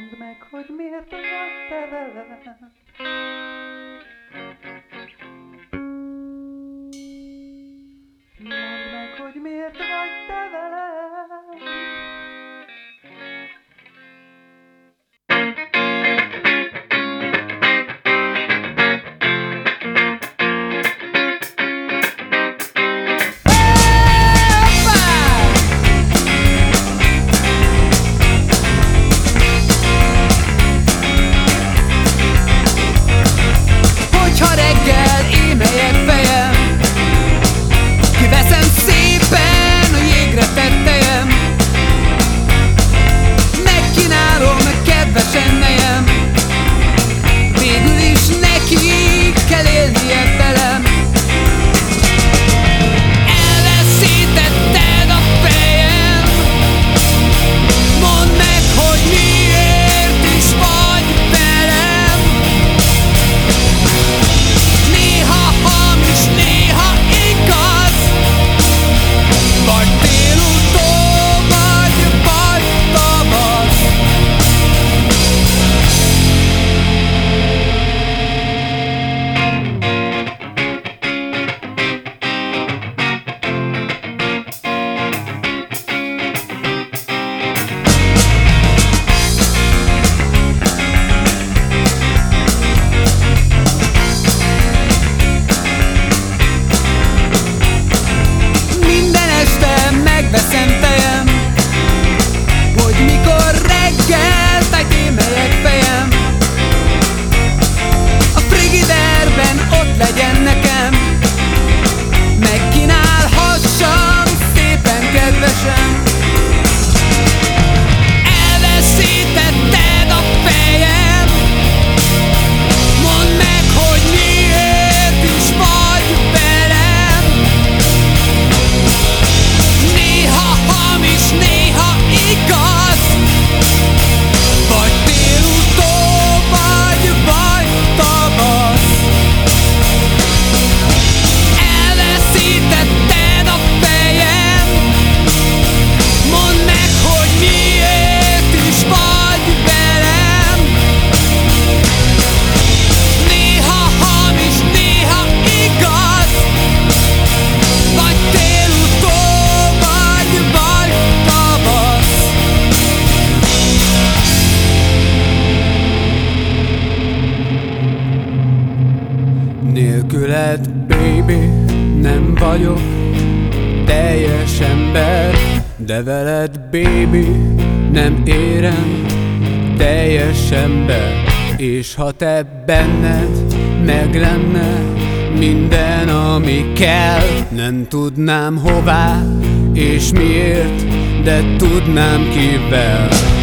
Mondd meg, hogy miért vagy te velem. Mondd meg, hogy miért vagy te velem. Hogyha reggel émelyek fejem, kiveszem szépen a jégre tettejem, megkínálom kedvesen nejem, végül is neki kell élnie velem. Elveszítetted a fejem, mondd meg, hogy miért is vagy velem. Néha hamis, néha igaz, vagy délutó, vagy tavasz. Minden este megveszem fejem, hogy mikor reggel tájt émelyek fejem, a frigiderben ott legyen nekem, megkínálhassam szépen kedvesen. Elveszítetted a fejem, mondd meg, hogy miért is vagy velem. Néha hamis, néha igaz, vagy délutó, vagy tavasz. Elveszítetted a fejem, mondd meg, hogy miért is vagy velem. Néha hamis, néha igaz, vagy délutó, vagy tavasz. Nélküled, baby, nem vagyok teljes ember, de veled, baby, nem érem teljes ember. És ha te benned meg lenne minden, ami kell, nem tudnám hová és miért, de tudnám kivel.